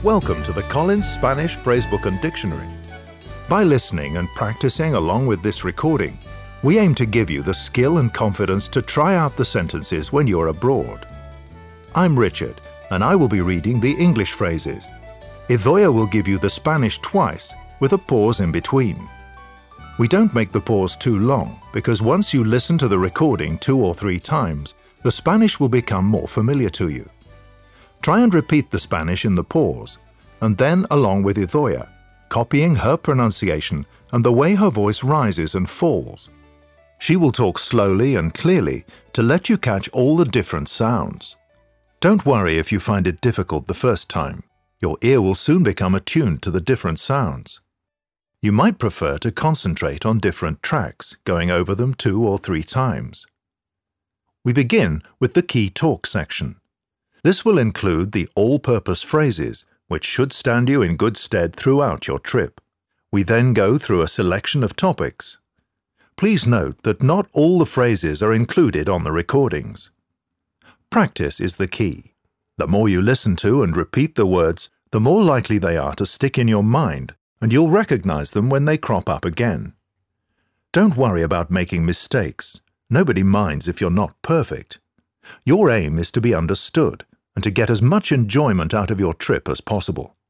Welcome to the Collins Spanish Phrasebook and Dictionary. By listening and practicing along with this recording, we aim to give you the skill and confidence to try out the sentences when you're abroad. I'm Richard, and I will be reading the English phrases. Idoia will give you the Spanish twice, with a pause in between. We don't make the pause too long, because once you listen to the recording 2 or 3 times, the Spanish will become more familiar to you. Try and repeat the Spanish in the pause, and then along with Idoia, copying her pronunciation and the way her voice rises and falls. She will talk slowly and clearly to let you catch all the different sounds. Don't worry if you find it difficult the first time. Your ear will soon become attuned to the different sounds. You might prefer to concentrate on different tracks, going over them 2 or 3 times. We begin with the key talk section. This will include the all-purpose phrases, which should stand you in good stead throughout your trip. We then go through a selection of topics. Please note that not all the phrases are included on the recordings. Practice is the key. The more you listen to and repeat the words, the more likely they are to stick in your mind, and you'll recognize them when they crop up again. Don't worry about making mistakes. Nobody minds if you're not perfect. Your aim is to be understood and to get as much enjoyment out of your trip as possible.